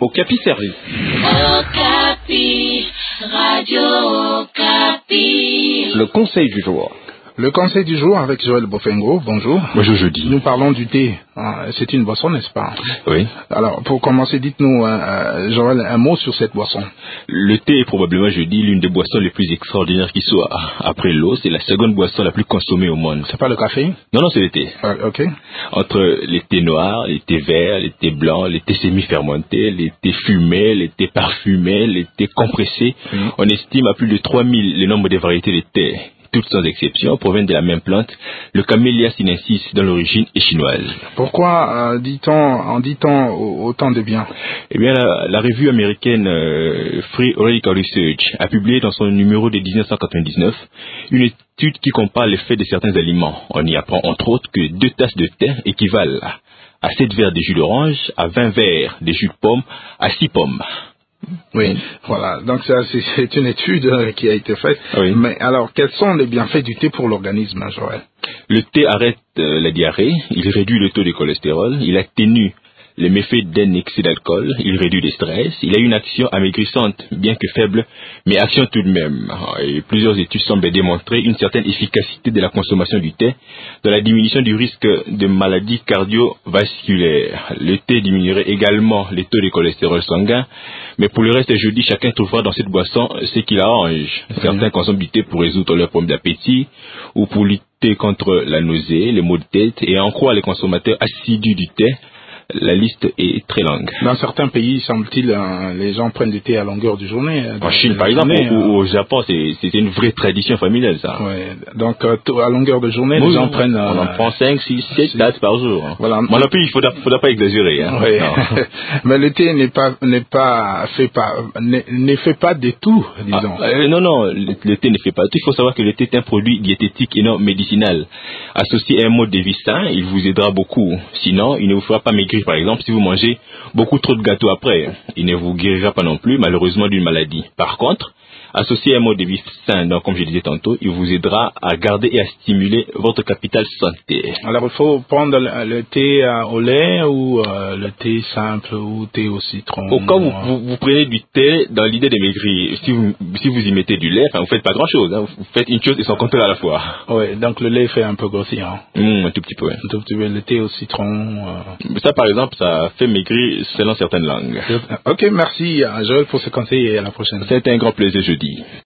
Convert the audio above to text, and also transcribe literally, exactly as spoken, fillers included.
Okapi Service. Okapi, Radio Okapi. Le conseil du jour. Le conseil du jour avec Joël Bofengo, bonjour. Bonjour jeudi. Nous parlons du thé. C'est une boisson, n'est-ce pas? Oui. Alors, pour commencer, dites-nous, euh, Joël, un mot sur cette boisson. Le thé est probablement, je dis, l'une des boissons les plus extraordinaires qui soit. Après l'eau, c'est la seconde boisson la plus consommée au monde. C'est pas le café? Non, non, c'est le thé. Ah, ok. Entre les thés noirs, les thés verts, les thés blancs, les thés semi-fermentés, les thés fumés, les thés parfumés, les thés compressés, mmh. on estime à plus de trois mille le nombre de variétés de thé. Toutes sans exception proviennent de la même plante, le Camellia sinensis, dont l'origine est chinoise. Pourquoi euh, dit-on, en dit-on autant de bien? Eh bien, la, la revue américaine euh, Free Radical Research a publié dans son numéro de dix-neuf cent quatre-vingt-dix-neuf une étude qui compare l'effet de certains aliments. On y apprend entre autres que deux tasses de thé équivalent à sept verres de jus d'orange, à vingt verres de jus de pomme, à six pommes. Oui, voilà. Donc ça, c'est, c'est une étude euh, qui a été faite. Oui. Mais alors, quels sont les bienfaits du thé pour l'organisme, Joël? Le thé arrête euh, la diarrhée, il réduit le taux de cholestérol, il atténue les méfaits d'un excès d'alcool, il réduit le stress, il a une action amaigrissante, bien que faible, mais action tout de même. Et plusieurs études semblent démontrer une certaine efficacité de la consommation du thé dans la diminution du risque de maladies cardiovasculaires. Le thé diminuerait également les taux de cholestérol sanguin, mais pour le reste, je dis, chacun trouvera dans cette boisson ce qui l'arrange. Certains mmh. consomment du thé pour résoudre leurs problèmes d'appétit ou pour lutter contre la nausée, les maux de tête, et en croire les consommateurs assidus du thé. La liste est très longue. Dans certains pays, semble-t-il, euh, les gens prennent du thé à longueur de journée. En Chine, par exemple, journée, ou, ou au Japon, c'est, c'est une vraie tradition familiale, ça. Ouais. Donc, euh, à longueur de journée, oui, les gens oui, prennent... Euh, on en prend cinq, six, sept tasses par jour. Voilà. Moi non plus, il ne faudra, faudra pas exagérer. Hein. Oui. Mais le thé n'est pas, n'est pas fait pas, n'est, n'est fait pas de tout, disons. Ah, euh, non, non, le, le thé ne fait pas tout. Il faut savoir que le thé est un produit diététique et non médicinal. Associé à un mode de vie sain, il vous aidera beaucoup. Sinon, il ne vous fera pas maigrir. Par exemple, si vous mangez beaucoup trop de gâteaux après, il ne vous guérira pas non plus, malheureusement, d'une maladie. Par contre, associé à un mode de vie sain, donc, comme je disais tantôt, il vous aidera à garder et à stimuler votre capital santé. Alors, il faut prendre le, le thé au lait ou euh, le thé simple ou thé au citron. Au cas où vous, vous, vous prenez du thé dans l'idée de maigrir, si vous, si vous y mettez du lait, enfin, vous faites pas grand-chose. Hein, vous faites une chose et son contraire à la fois. Oui, donc le lait fait un peu grossir. Hein. Mmh, un tout petit peu. Ouais. Un tout petit peu. Le thé au citron. Euh... Ça, par exemple, ça fait maigrir selon certaines langues. Ok, merci Joël pour ce conseil et à la prochaine. C'était un grand plaisir jeudi.